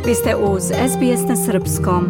Vi ste uz SBS na srpskom.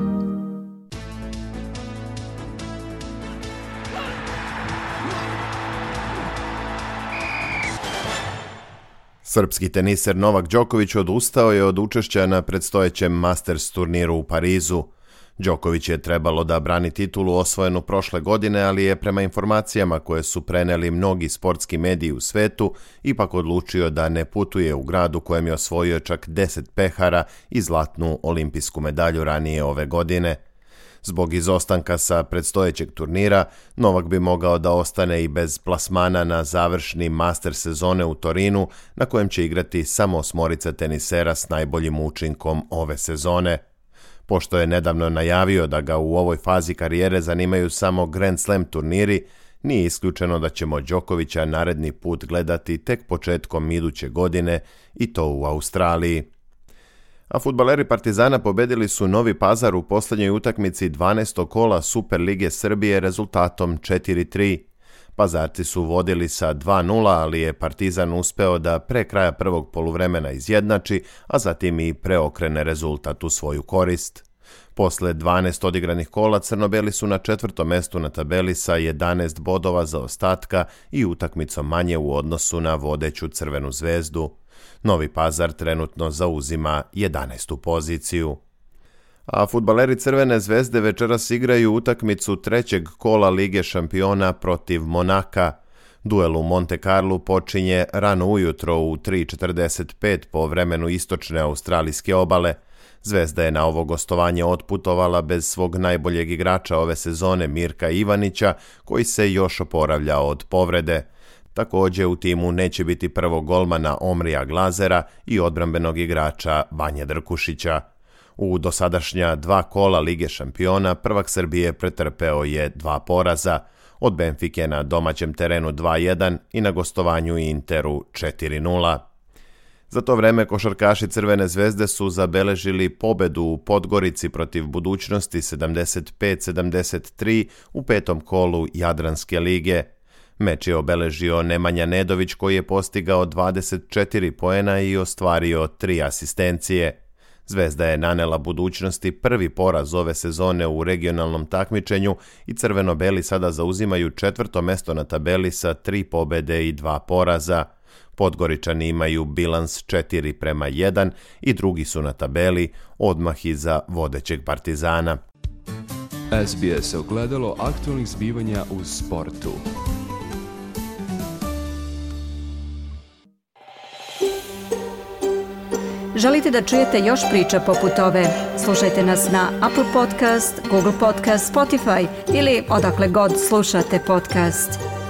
Srpski teniser Novak Đoković odustao je od učešća na predstojećem Masters turniru u Parizu. Đoković je trebalo da brani titulu osvojenu prošle godine, ali je prema informacijama koje su preneli mnogi sportski mediji u svetu ipak odlučio da ne putuje u grad u kojem je osvojio čak 10 pehara i zlatnu olimpijsku medalju ranije ove godine. Zbog izostanka sa predstojećeg turnira, Novak bi mogao da ostane i bez plasmana na završni master sezone u Torinu, na kojem će igrati samo 8 tenisera s najboljim učinkom ove sezone. Pošto je nedavno najavio da ga u ovoj fazi karijere zanimaju samo Grand Slam turniri, nije isključeno da ćemo Đokovića naredni put gledati tek početkom iduće godine i to u Australiji. A fudbaleri Partizana pobedili su Novi Pazar u posljednjoj utakmici 12. kola Super lige Srbije rezultatom 4-3. Pazarci su vodili sa 2-0, ali je Partizan uspeo da pre kraja prvog poluvremena izjednači, a zatim i preokrene rezultat u svoju korist. Posle 12 odigranih kola crno-beli su na 4. mestu na tabeli sa 11 bodova zaostatka i utakmicom manje u odnosu na vodeću Crvenu zvezdu. Novi Pazar trenutno zauzima 11. poziciju. A fudbaleri Crvene zvezde večeras igraju utakmicu 3. kola Lige šampiona protiv Monaka. Duel u Monte Carlu počinje rano ujutro u 3:45 po vremenu istočne australijske obale. Zvezda je na ovo gostovanje otputovala bez svog najboljeg igrača ove sezone Mirka Ivanića, koji se još oporavlja od povrede. Također u timu neće biti prvog golmana Omrija Glazera i odbrambenog igrača Vanje Drkušića. U dosadašnja 2 kola Lige šampiona prvak Srbije pretrpeo je 2 poraza, od Benfike na domaćem terenu 2-1 i na gostovanju Interu 4-0. Za to vreme košarkaši Crvene zvezde su zabeležili pobedu u Podgorici protiv Budućnosti 75-73 u 5. kolu Jadranske lige. Meč je obeležio Nemanja Nedović, koji je postigao 24 poena i ostvario 3 asistencije. Zvezda je nanela Budućnosti prvi poraz ove sezone u regionalnom takmičenju i crveno-beli sada zauzimaju 4. mesto na tabeli sa 3 pobede i 2 poraza. Podgoričani imaju bilans 4:1 i drugi su na tabeli odmah iza vodećeg Partizana. SBS ogledalo aktualnih zbivanja u sportu. Želite da čujete još priča poput ove? Slušajte nas na Apple Podcast, Google Podcast, Spotify ili odakle god slušate podcast.